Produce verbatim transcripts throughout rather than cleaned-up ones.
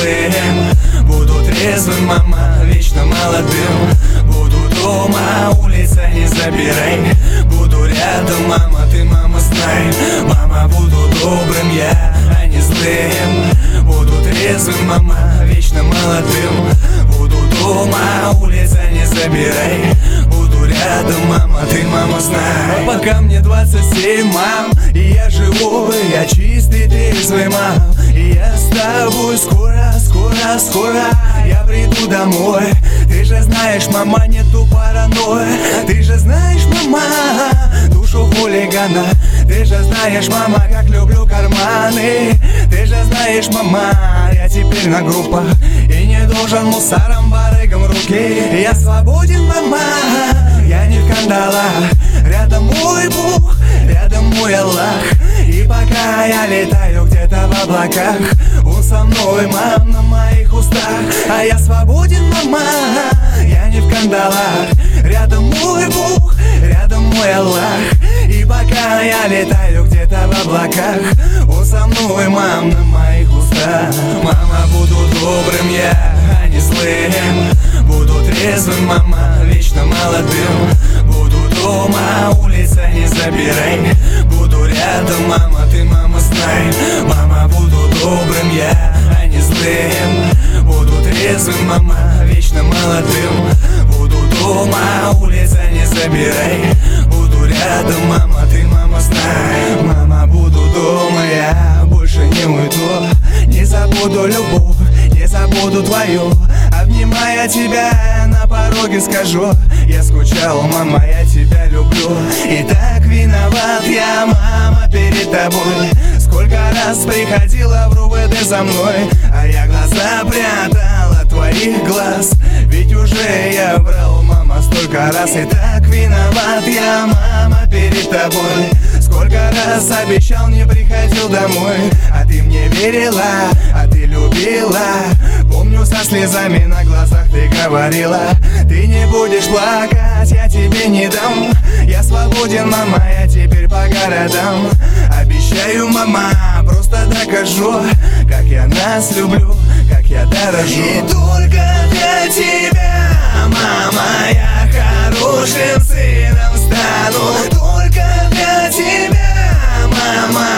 злым. Буду трезвым, мама, вечно молодым. Буду дома, улица не забирай. Буду рядом, мама, ты, мама, знай. Мама, буду добрым я, а не злым. Буду трезвым, мама, вечно молодым. Буду дома, улица не забирай. Буду рядом, мама, ты, мама, знай. Но пока мне двадцать семь, мам, и я живой, я чистый, трезвый, мам. И я с тобой скоро, скоро, скоро я приду домой. Ты же знаешь, мама, нету паранойи. Ты же знаешь, мама, душу хулигана. Ты же знаешь, мама, как люблю карманы. Ты же знаешь, мама, я теперь на группах и не должен мусором, барыгам руки. Я свободен, мама, я не в кандалах. Рядом мой Бог, рядом мой Аллах. И пока я летаю где-то в облаках, он со мной, мам, на моих устах. А я свободен, мама, я не в кандалах. Рядом мой Бог, рядом мой Аллах. И пока я летаю где-то в облаках, он со мной, мам, на моих устах. Мама, буду добрым я, а не злым. Буду трезвым, мама, вечно молодым. Буду дома, улица не забирай. Буду рядом, мама, ты, мама, знай. Мама, буду добрым я, а не злым. Буду трезвым, мама, вечно молодым. Буду дома, улица не забирай. Буду рядом, мама, ты, мама, знай. Мама, буду дома, я больше не уйду. Не забуду любовь, не забуду твою. Обнимая тебя, на пороге скажу: я скучал, мама, я тебя люблю. И так виноват я, мама, перед тобой. Сколько раз приходила в РУВД за мной, а я глаза прятал от твоих глаз. Ведь уже я брал, мама, столько раз. И так виноват я, мама, перед тобой. Сколько раз обещал, не приходил домой, а ты мне верила, а ты любила. Помню, со слезами на глазах ты говорила: ты не будешь плакать, я тебе не дам. Я свободен, мама, я теперь по городам. Обещаю, мама, просто докажу, как я нас люблю, как я дорожу. И только для тебя, мама, я хорошим сыном стану. Только для тебя, мама,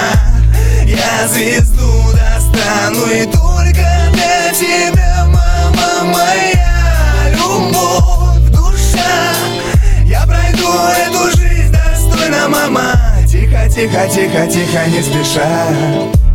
я звезду достану. И только для тебя, мама, моя любовь, душа. Я пройду эту жизнь достойно, мама. Тихо, тихо, тихо, тихо, не спеша.